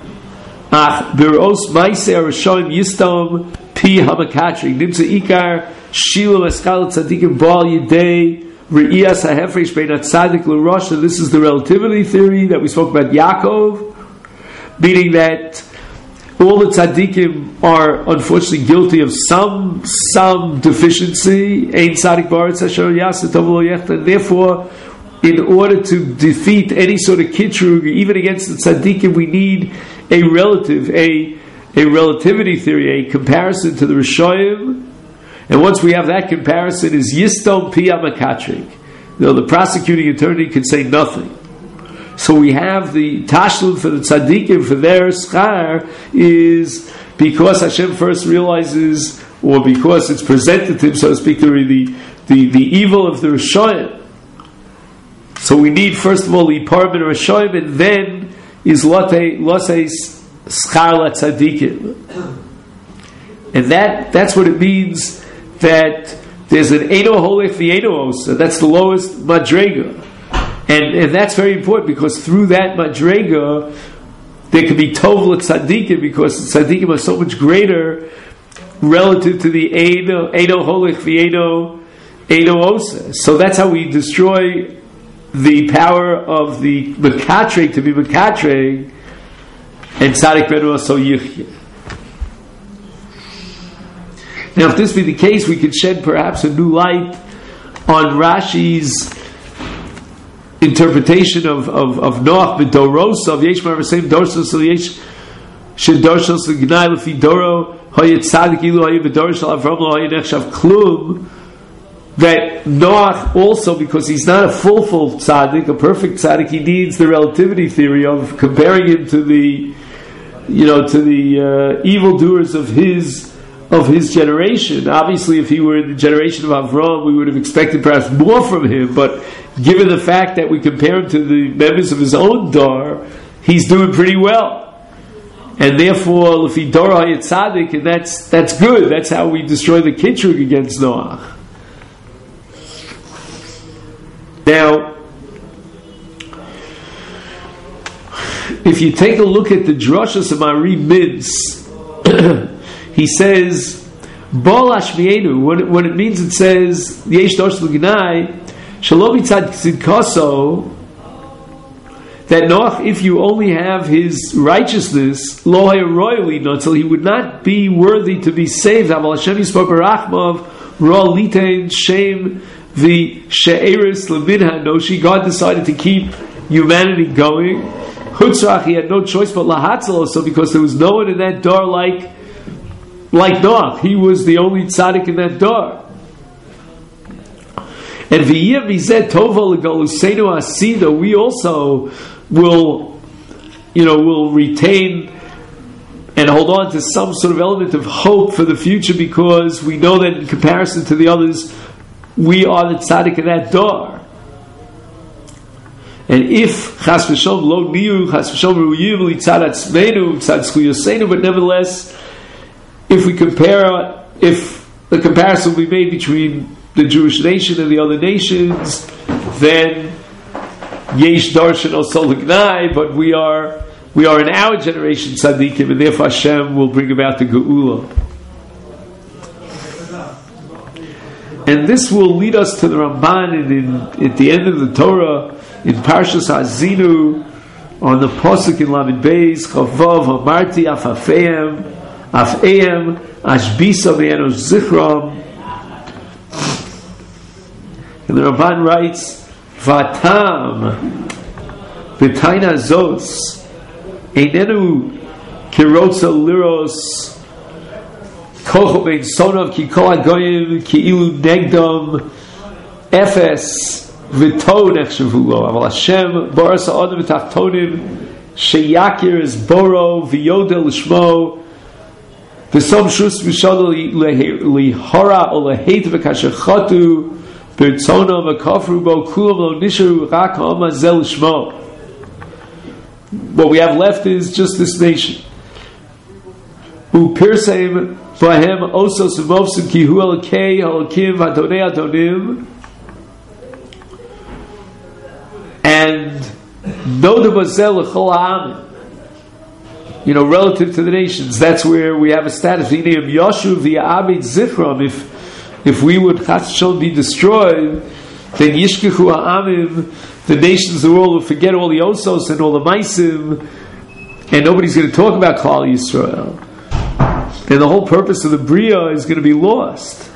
ach b'ros ma'aseh harashonim yistam pi hamakatreg nimtza ikar shilu eskal tzadikim ba'al yidei re'iyas ha'hefresh bein atzadik l'rosh. And this is the relativity theory that we spoke about Yaakov, meaning that all the tzaddikim are unfortunately guilty of some deficiency. Ein tzadik ba'aretz asher yaseh tov lo yechta. And therefore, in order to defeat any sort of kitrug, even against the tzaddikim, we need a relativity theory, a comparison to the Rishoyim. And once we have that comparison, is Yistom Pi HaMakatrik. The prosecuting attorney can say nothing. So we have the tashlum for the tzaddikim, for their schar, is because Hashem first realizes, or because it's presented to him, so to speak, the evil of the Rishoyim. So we need, first of all, the Iparim and Rishoyim, and then is Lotei schar la tzaddikim. And that's what it means that there's an Eino Holech v'Eino Osa. That's the lowest Madrega. And that's very important, because through that Madrega there can be Tov l'Tzadikim, because the Tzadikim are so much greater relative to the Eino Holech v'Eino Osa. So that's how we destroy the power of the Mekatreg to be Mekatreg, and Tzadik Benu Aso Yichye. Now, if this be the case, we could shed perhaps a new light on Rashi's interpretation of Noach b'Dorosa, of Yesh Marasem Dorsos Yesh Shedorsos L'Gnai L'Fi Doro Hayet Tzadik Ilu Hayet B'Dorosh Avram Lo Hayet Nechshav Klum. That Noach also, because he's not a full tzaddik, a perfect tzaddik, he needs the relativity theory of comparing him to the evildoers of his generation. Obviously, if he were in the generation of Avram, we would have expected perhaps more from him, but given the fact that we compare him to the members of his own dar, he's doing pretty well. And therefore, if he Dor Hayet Tzadik, and that's good. That's how we destroy the Kitrug against Noach. Now, if you take a look at the Drashos of Ari Mintz, he says, Bol Ashmienu, when it means, it says, Yesh Dosh L'Gnai, Shalom Yitzad Tzidkaso, that Noach, if you only have his righteousness, Lo Hayroyli, until he would not be worthy to be saved, Aval Hashem Yisbar Barachmav, Ra Litein Shem the She'eris Leminha Noshi. God decided to keep humanity going. Hutzrach, he had no choice but Lahatzel also, because there was no one in that door like Noach. He was the only tzaddik in that door. And V'yeh Mizeh Tova L'Galuseinu Asida, we also will retain and hold on to some sort of element of hope for the future, because we know that in comparison to the others, we are the tzaddik in that door. And if chas v'shalom lo niyu chas v'shalom ruyim litzad atzmeinu tzad zchuyosenu, but nevertheless, if the comparison we made between the Jewish nation and the other nations, then yesh darshan also l'gnai, but we are in our generation tzaddikim, and therefore Hashem will bring about the geula. And this will lead us to the Ramban at the end of the Torah in Parshas Hazinu on the pasuk in Lamed Beis Chavav Hamarti Afafeim Ashbisa Me'enos Zichram. And the Ramban writes, Vatam B'taina Zos Einenu Kirotza Liros Kocho Ben Sonav Ki Kol Hagoyim Ki Ilu Negdom Efes V'to Nechshavu Lo Aval Hashem Boras Ha'odem V'tachtonim Sheyakir Es Boro V'yodel L'shmo V'som Shus V'shadol Lihora O Leheit V'kasher Chotu B'rtzonam V'kafru Bo Kulam Lo Nisharu Rak Ha'oma Zel L'shmo. What we have left is just this nation. U'pirseim Vahem Osos V'movsim Ki Hu Elokei Halokim V'adonei Adonim. And relative to the nations, that's where we have a status. If we would be destroyed, then Yishkechu Ha'amim, the nations of the world will forget all the Osos and all the Maisim, and nobody's going to talk about Klal Yisrael. And the whole purpose of the Bria is going to be lost.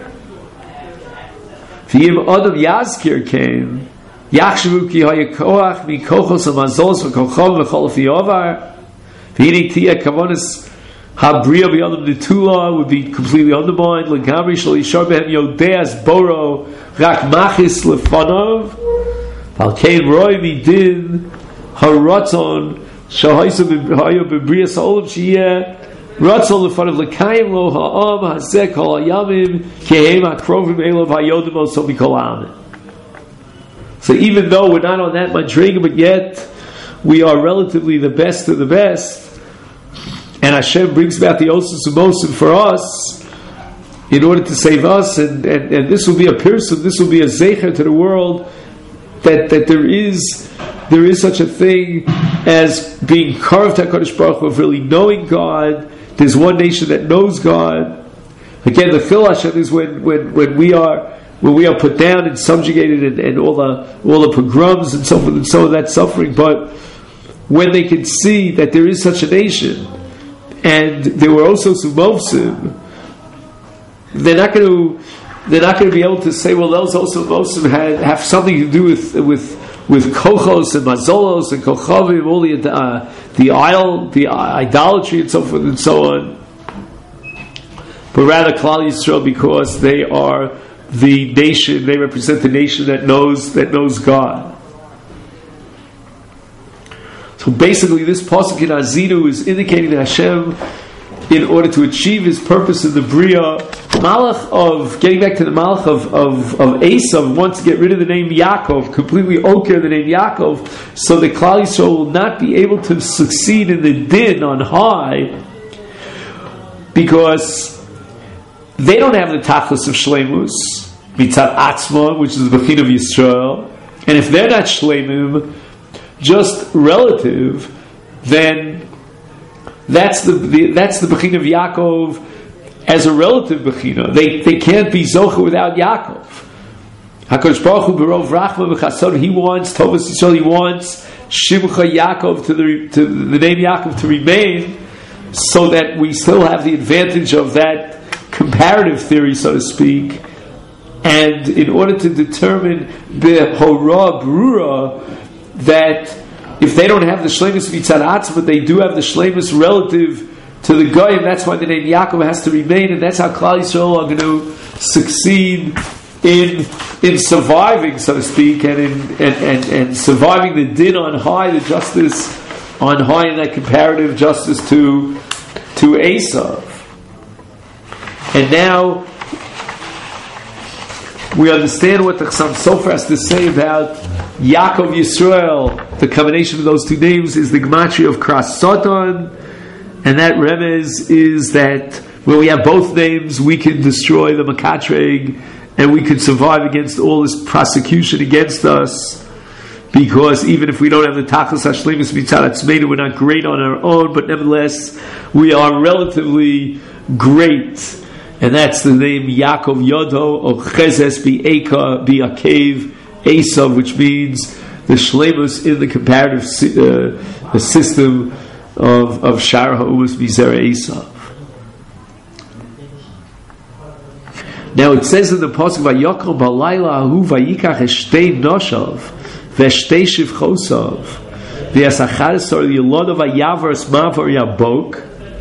V'yim Adam Yazkir came, Yachshavu ki hayakoach mi kochos amazos v'kochom v'chol fiyovar. V'hini tia kavonis habriya b'yadam netula would be completely undermined. L'gamri shal yishar behem yodeas boro rak machis lefanov. V'alkein roi midin haratzon shahayso b'hayo b'briya sa'olam shiyeh ratzon lefanov l'kayim lo ha'am hazek ha'al yamim kehem ha'krovim elov ha'yodim oso mikol ha'amim. So even though we're not on that madriga, but yet we are relatively the best of the best, and Hashem brings about the Osos Umosim for us in order to save us, and this will be a person, this will be a zecher to the world that there is such a thing as being carved HaKadosh Baruch Hu, of really knowing God. There's one nation that knows God. Again, the Chil Hashem is when we are put down and subjugated, and all the pogroms and so forth and so on, that suffering. But when they can see that there is such a nation, and there were also some Mopsim, they're not going to be able to say, well, those also Mopsim have something to do with kochos and mazolos and kochavim, all the idolatry and so forth and so on. But rather Klal Yisrael, because they are the nation, they represent the nation that knows God. So basically, this pasuk in Azinu is indicating that Hashem, in order to achieve His purpose in the Bria, getting back to the Malach of Esav, wants to get rid of the name Yaakov, completely oker the name Yaakov, so that Klal Yisrael will not be able to succeed in the din on high, because they don't have the tachlis of shleimus mitzat atzma, which is the bechin of Yisrael, and if they're not shleimim, just relative, then that's the bechin of Yaakov as a relative bechina. They can't be zocher without Yaakov. Hakadosh Baruch Hu berov rachma v'chasod, He wants Tovas Yisrael, He wants Shimcha Yaakov to the name Yaakov to remain, so that we still have the advantage of that comparative theory, so to speak. And in order to determine the hora brura, that if they don't have the shleimus mitzad atzma, but they do have the shleimus relative to the goyim, that's why the name Yaakov has to remain, and that's how Klal Yisrael are going to succeed in surviving, so to speak, and surviving the din on high, the justice on high, and that comparative justice to Esav. And now we understand what the Chassam Sofer has to say about Yaakov Yisrael. The combination of those two names is the gematria of Kras Satan, and that remez is that when we have both names, we can destroy the Makatreg and we could survive against all this prosecution against us, because even if we don't have the Tachlis Hashlemus Mitzad Atzmeinu, we're not great on our own, but nevertheless we are relatively great. And that's the name Yaakov Yodo, or Chezes Bi'eka Bi'akev Esav, which means the Shlemus in the comparative the system of Shar Ha'umas Mizera Esav. Now it says in the Pasuk, Vayokom Balayla Ahu Vayikach Eshtei Noshav Veshtei Shivchosav V'Yasachar Yolodav Vayavar Smavar Yabok.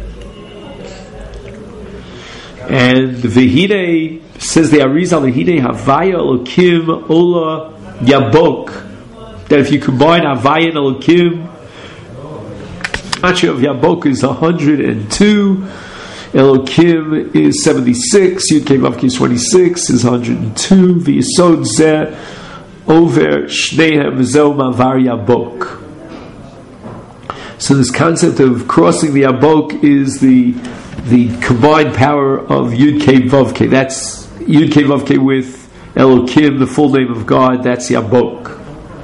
And Vehine says the Arizal Vehine Havaya Elokim Ola Yabok, that if you combine Havaya and Elokim, Machi of Yabok is 102, Elokim is 76, Yud Kei Vav Kei 26 is 102, V'Yisod Zeh Over Shnehem Zeh Mavar Yabok. So this concept of crossing the Yabok is the combined power of Yud Kei Vav Kei. That's Yud Kei Vav Kei with Elokim, the full name of God. That's Yabok.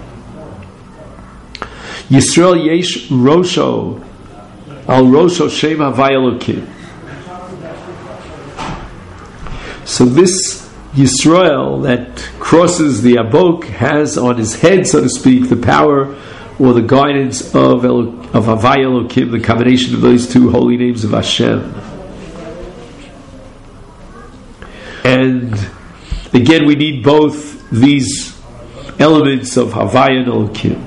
Yisrael Yesh Rosho Al Rosho Shem Havai Elokim. So this Yisrael that crosses the Yabok has on his head, so to speak, the power or the guidance of Havai Elokim, the combination of those two holy names of Hashem. And again, we need both these elements of Havai and Elokim.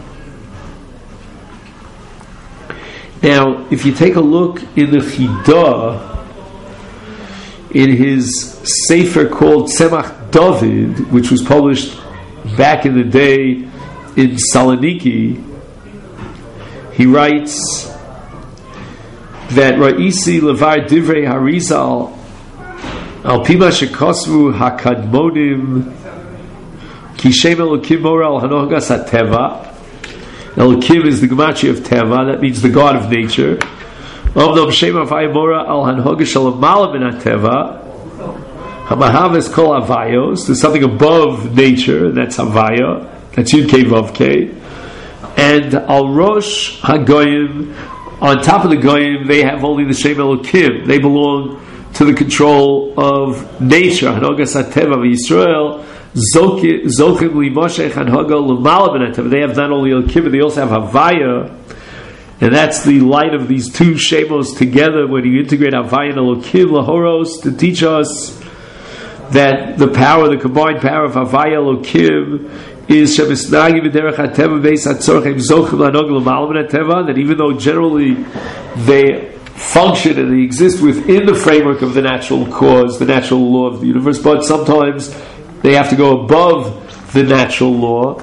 Now, if you take a look in the Chidah, in his Sefer called Tzemach David, which was published back in the day in Saloniki, he writes that Ra'isi Levar Divrei Harizal Al Pima Shekosvu Hakadmonim Kishem Elokim Mora Al Hanogas HaTeva. Elokim is the Gematria of Teva, that means the God of nature. Omnom Shem Havai Mora Al Hanogas Shalom Malam in HaTeva. Hamahav is called Havayos. There's something above nature, and that's Havaya. That's Yud Kei Vav Kei. And Al Rosh HaGoyim, on top of the Goyim, they have only the Shem Elokim. They belong to the control of nature. Hanogas HaTeva v'Yisrael Zochim L'Moshech Hanoga L'Mala Ben HaTeva. They have not only Elokim, but they also have Havaya. And that's the light of these two Shemos together when you integrate Havaya and Elokim Lahoros to teach us that the power, the combined power of Havaya Elokim is Shemisnagi V'derech HaTeva Beis HaTzorchem Zochim L'Hanoga L'Mala Ben HaTeva, that even though generally they function and they exist within the framework of the natural cause, the natural law of the universe, but sometimes they have to go above the natural law.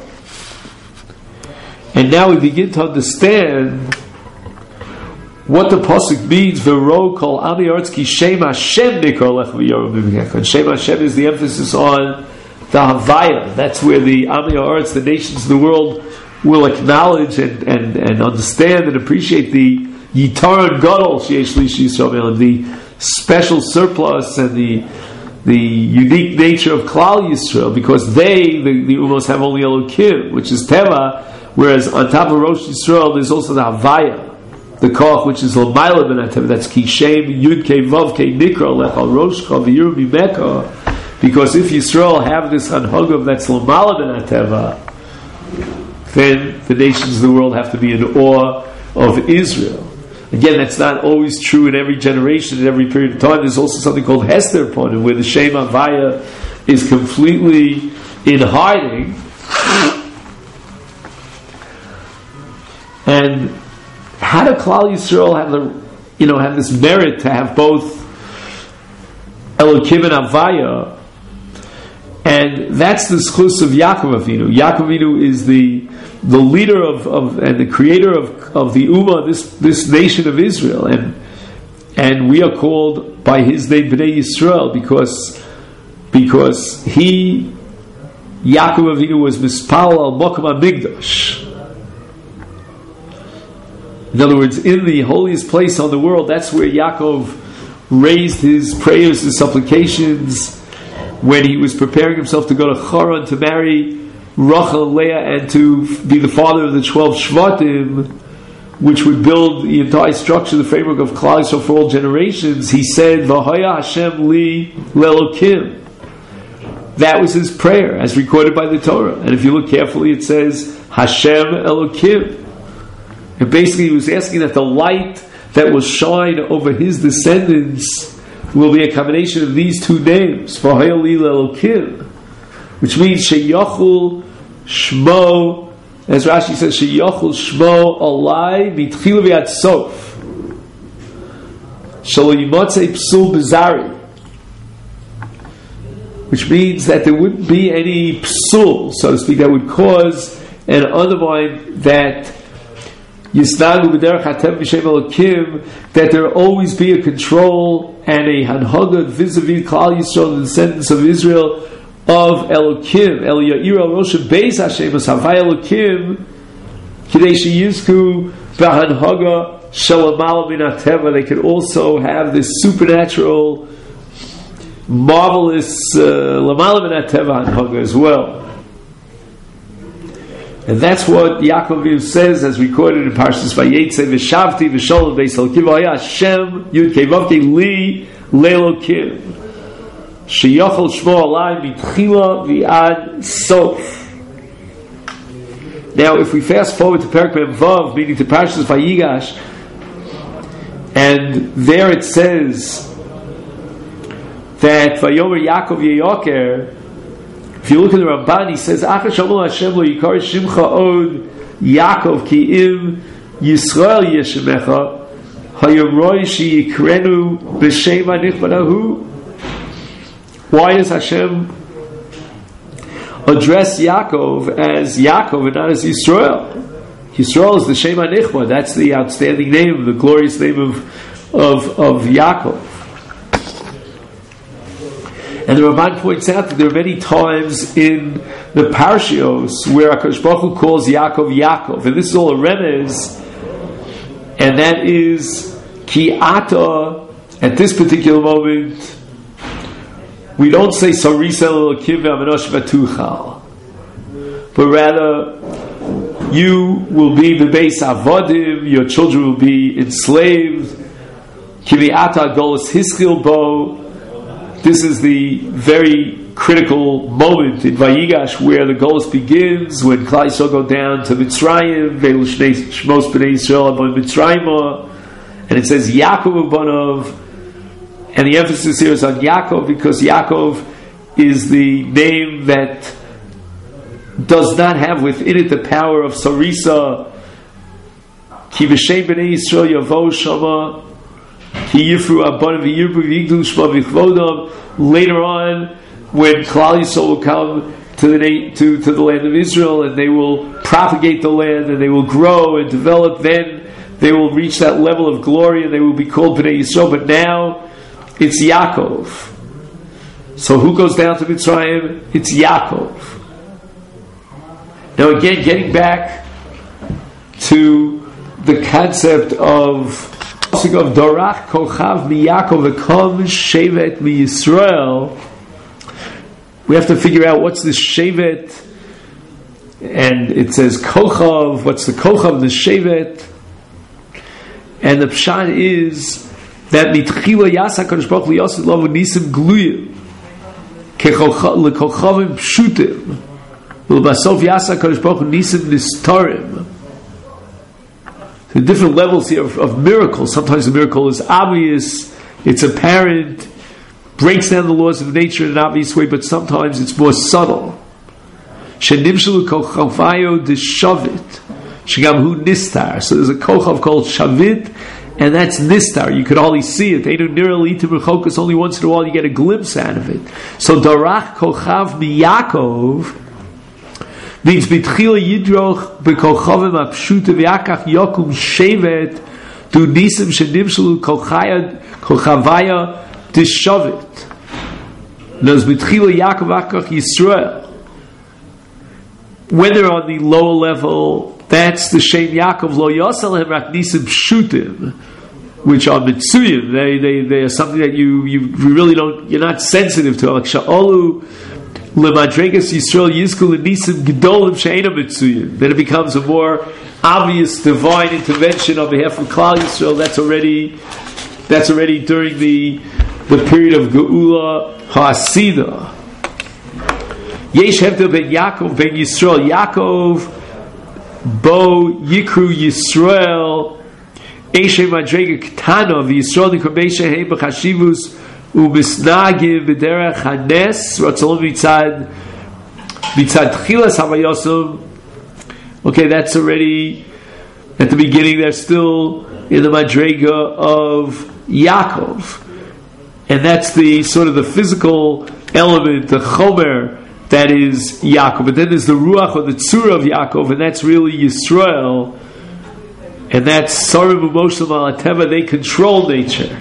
And now we begin to understand what the pasuk means. V'ro kol ami arts ki Shem Hashem nikol lech v'yorim b'mikecha. Shem Hashem is the emphasis on the Havaya. That's where the ami arts, the nations of the world, will acknowledge and understand and appreciate the Yitaron Gadol Sheyesh Lishi Yisrael, the special surplus and the unique nature of Klal Yisrael, because they, the Umos, have only Elokim, which is Teva, whereas on top of Rosh Yisrael there's also the Havaya, the Koch, which is L'mayla Ben HaTeva. That's Kishem Yud Kei Vav Kei Nikra Lech Al Roshcha V'Yiru Mimeka, because if Yisrael have this Hanhagav that's L'mayla Ben HaTeva, then the nations of the world have to be in awe of Israel. Again, that's not always true in every generation, in every period of time. There's also something called Hester Ponim, where the Shem Havaya is completely in hiding. And how do Klal Yisrael have this merit to have both Elokim and Havaya? And that's the schus of Yaakov Avinu. Yaakov Avinu is the leader of and the creator of the Ummah, this nation of Israel, and we are called by his name Bnei Yisrael because he, Yaakov Avinu, was mispal al Mokom HaMikdash. In other words, in the holiest place on the world, that's where Yaakov raised his prayers and supplications when he was preparing himself to go to Charan to marry Rachel and Leah and to be the father of the 12 Shvatim, which would build the entire structure, the framework of Klal Yisrael for all generations, he said, V'haya Hashem li le'elokim. That was his prayer, as recorded by the Torah. And if you look carefully, it says, Hashem Elokim. And basically he was asking that the light that will shine over his descendants will be a combination of these two names, V'haya li le'elokim, which means Sheyachul Shmo, as Rashi says, Sheyachul Shmo Alai Mitchila V'ad Sof Shelo Yimotzei Psul B'Zari, which means that there wouldn't be any psul, so to speak, that would cause and undermine that Yisnagu B'derech Hatem B'Shem Elokim, that there will always be a control and a hanhagah vis-a-vis Klal Yisrael, the descendants of Israel, of Elokim, El Ya'ir El Rosh Beis Hashem, as Havai Elokim, Kidei Sheyizku B'hanhagah Shalamala Min HaTeva. They could also have this supernatural, marvelous Lamala Min HaTeva hanhagah as well. And that's what Yaakov says, as recorded in Parshas Vayetze, V'shavti v'sholem Beis Elokim v'haya Hashem Yud Kei Vav Kei li le'elokim Sheyachol Shmo Alai Mitchila V'ad Sof. Now, if we fast forward to Perek Mem Vav, meaning to Parshas Vayigash, and there it says that Vayomer Yaakov Yeyoker, if you look at the Ramban, he says, Achar Shamol Hashem lo yikar shimcha od Yaakov ki im Yisrael yeshemecha hayom roi shi yikrenu b'shem hanichmadahu. Why does Hashem address Yaakov as Yaakov and not as Yisrael? Yisrael is the Shem HaNichma. That's the outstanding name, the glorious name of Yaakov. And the Ramban points out that there are many times in the Parshios where HaKadosh Baruch Hu calls Yaakov Yaakov, and this is all a remez, and that is Ki Ata. At this particular moment, we don't say Sarisa Elokim V'Amanosh V'Tuchal, but rather you will be B'Beis Avodim, your children will be enslaved. Ki Ata Golos Hiskil Bo. This is the very critical moment in Vayigash where the Golus begins, when Klal Yisrael go down to Mitzrayim, Ve'elu Shmos B'nei Yisrael Abon Mitzrayim, and it says Yaakov Abanov, and the emphasis here is on Yaakov because Yaakov is the name that does not have within it the power of Sarisa. Ki B'Shem B'nei Yisrael Yavo Shama. Later on, when Klal Yisrael will come to the land of Israel and they will propagate the land and they will grow and develop, then they will reach that level of glory and they will be called Bnei Yisrael. But now it's Yaakov. So who goes down to Mitzrayim? It's Yaakov. Now again, getting back to the concept of Dorach Kochav Miyakov V'kom Shevet MiYisrael, we have to figure out what's the Shevet, and it says Kochav, what's the Kochav, the Shevet, and the Pshat is that Mitchila Yasa Kadosh Baruch Hu Yosid Lo Nisim Gluyim Lekochavim Pshutim L'Basof Yasa Kadosh Baruch Hu Nisim Nistarim. The different levels here of miracles. Sometimes the miracle is obvious, it's apparent, breaks down the laws of nature in an obvious way, but sometimes it's more subtle. Shenimshalu kochavayo deshavit, shegamhu nistar. So there's a kochav called shavit, and that's nistar. You could only see it. Einu nira litim rechokas. Only once in a while you get a glimpse out of it. So darach kochav miyakov means bitchila yidroch bekochavim apshuta v'akach yokum shevet du nisim shenimshalu kochavaya dishavit. Those bitchila Yaakov akach Yisrael. When they're on the lower level, that's the Shem Yaakov lo yosel hem rak nisim pshutim. which are mitzuyim. They are something that you really don't, you're not sensitive to. Like sha'olu lemadregas Yisrael yizku l'nisim gedolim she'ena mitzuyim. Then it becomes a more obvious divine intervention on behalf of Klal Yisrael. That's already during the period of Geula Ha'asida. Yesh hevdel ben Yaakov ben Yisrael. Yaakov bo Yikru Yisrael Eshe Madrega Ketana v'Yisrael Nikomesha Hei b'Chashivus u'Misnagim b'Derech Hanes Ratzon mitzad Tchilas Havayosum. Okay, that's already at the beginning. They're still in the Madrega of Yaakov, and that's the sort of the physical element, the Chomer, that is Yaakov. But then there's the Ruach or the Tzura of Yaakov, and that's really Yisrael, and that's Sarim U'Moshem Al HaTeva. They control nature,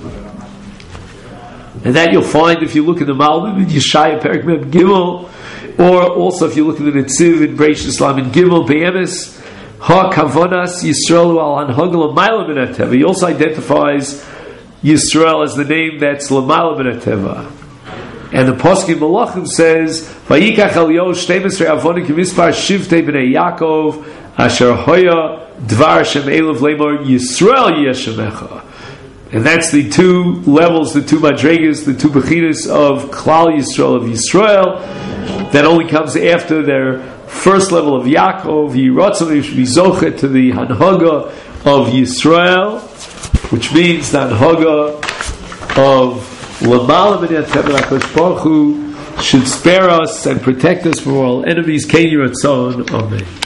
and that you'll find if you look in the Malbim in Yeshaya Perek Mem Gimel, or also if you look at the Netziv in Breish Islam in Gimel Be'emes Ha Kavonas Yisrael Al Hanhagel L'Mayla Min HaTeva. He also identifies Yisrael as the name that's L'Mayla Min HaTeva. And the Posuk in Malachim says, "Vayikach Eliyahu 12 avonim k'mispar shivtei b'nei Yaakov asher hoya dvar Hashem elav lemor Yisrael yeshemecha." And that's the two levels, the two madregas, the two bechinas of Klal Yisrael, of Yisrael, that only comes after their first level of Yaakov. Yiratzon v'zochet to the Hanhaga of Yisrael, which means the Hanhaga of L'mala Min HaTeva. HaKadosh Baruch Hu should spare us and protect us from all enemies. Kein Yiratzon. Amen.